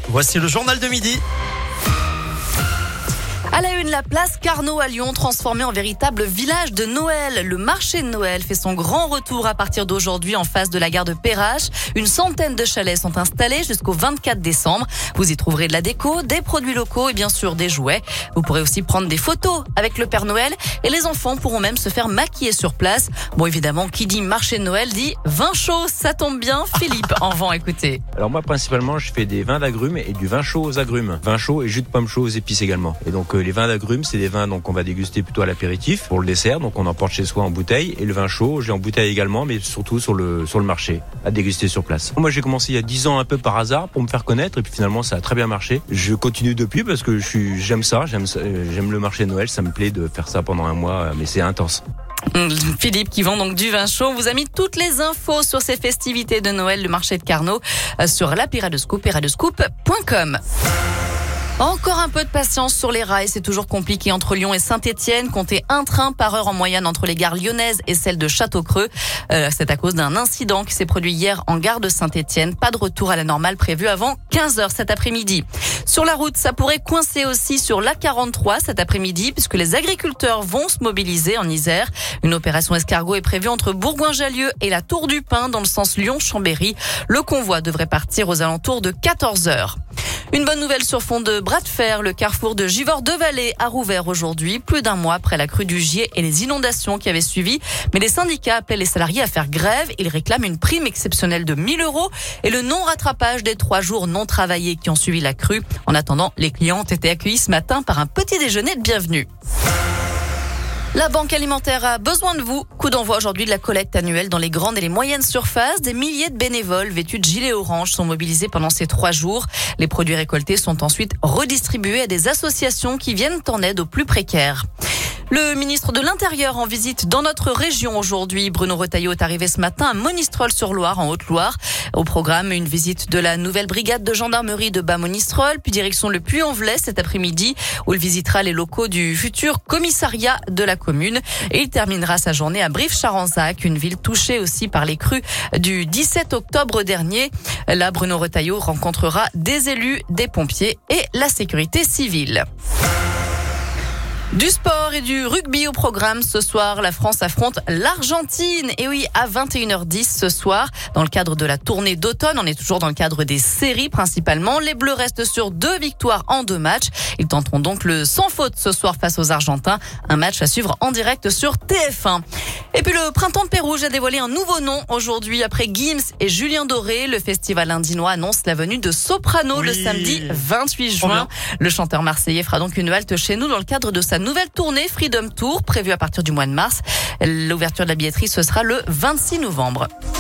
Voici le journal de midi. À la une, la place Carnot à Lyon, transformée en véritable village de Noël. Le marché de Noël fait son grand retour à partir d'aujourd'hui en face de la gare de Perrache. Une centaine de chalets sont installés jusqu'au 24 décembre. Vous y trouverez de la déco, des produits locaux et bien sûr des jouets. Vous pourrez aussi prendre des photos avec le Père Noël et les enfants pourront même se faire maquiller sur place. Bon, évidemment, qui dit marché de Noël dit vin chaud. Ça tombe bien, Philippe en vend, écoutez. Alors moi, principalement, je fais des vins d'agrumes et du vin chaud aux agrumes. Vin chaud et jus de pomme chaud aux épices également. Et donc, les vins d'agrumes, c'est des vins donc on va déguster plutôt à l'apéritif pour le dessert, donc on emporte chez soi en bouteille. Et le vin chaud, j'ai en bouteille également, mais surtout sur le marché, à déguster sur place. Moi, j'ai commencé il y a 10 ans un peu par hasard pour me faire connaître, et puis finalement, ça a très bien marché. Je continue depuis parce que j'aime le marché de Noël, ça me plaît de faire ça pendant un mois, mais c'est intense. Philippe qui vend donc du vin chaud. On vous a mis toutes les infos sur ces festivités de Noël, le marché de Carnot, sur l'appli Radio Scoop et radioscoop.com. Encore un peu de patience sur les rails, c'est toujours compliqué entre Lyon et Saint-Étienne. Comptez un train par heure en moyenne entre les gares lyonnaises et celles de Château-Creux. C'est à cause d'un incident qui s'est produit hier en gare de Saint-Étienne. Pas de retour à la normale prévu avant 15h cet après-midi. Sur la route, ça pourrait coincer aussi sur l'A43 cet après-midi puisque les agriculteurs vont se mobiliser en Isère. Une opération escargot est prévue entre Bourgoin-Jallieu et la Tour du Pin dans le sens Lyon-Chambéry. Le convoi devrait partir aux alentours de 14h. Une bonne nouvelle sur fond de bras de fer, le carrefour de Givors-de-Vallée a rouvert aujourd'hui, plus d'un mois après la crue du Gier et les inondations qui avaient suivi. Mais les syndicats appellent les salariés à faire grève. Ils réclament une prime exceptionnelle de 1 000 € et le non-rattrapage des 3 jours non travaillés qui ont suivi la crue. En attendant, les clients ont été accueillis ce matin par un petit déjeuner de bienvenue. La Banque Alimentaire a besoin de vous. Coup d'envoi aujourd'hui de la collecte annuelle dans les grandes et les moyennes surfaces. Des milliers de bénévoles vêtus de gilets orange sont mobilisés pendant ces 3 jours. Les produits récoltés sont ensuite redistribués à des associations qui viennent en aide aux plus précaires. Le ministre de l'Intérieur en visite dans notre région aujourd'hui. Bruno Retailleau est arrivé ce matin à Monistrol-sur-Loire, en Haute-Loire. Au programme, une visite de la nouvelle brigade de gendarmerie de Bas-Monistrol, puis direction le Puy-en-Velay cet après-midi, où il visitera les locaux du futur commissariat de la commune. Et il terminera sa journée à Brive-Charensac, une ville touchée aussi par les crues du 17 octobre dernier. Là, Bruno Retailleau rencontrera des élus, des pompiers et la sécurité civile. Du sport et du rugby au programme. Ce soir, la France affronte l'Argentine. Et oui, à 21h10 ce soir, dans le cadre de la tournée d'automne. On est toujours dans le cadre des séries principalement. Les Bleus restent sur 2 victoires en 2 matchs. Ils tenteront donc le sans faute ce soir face aux Argentins. Un match à suivre en direct sur TF1. Et puis le Printemps de Pérouge a dévoilé un nouveau nom aujourd'hui. Après Gims et Julien Doré, le festival indinois annonce la venue de Soprano le samedi 28 juin. Le chanteur marseillais fera donc une halte chez nous dans le cadre de sa nouvelle tournée Freedom Tour, prévue à partir du mois de mars. L'ouverture de la billetterie, ce sera le 26 novembre.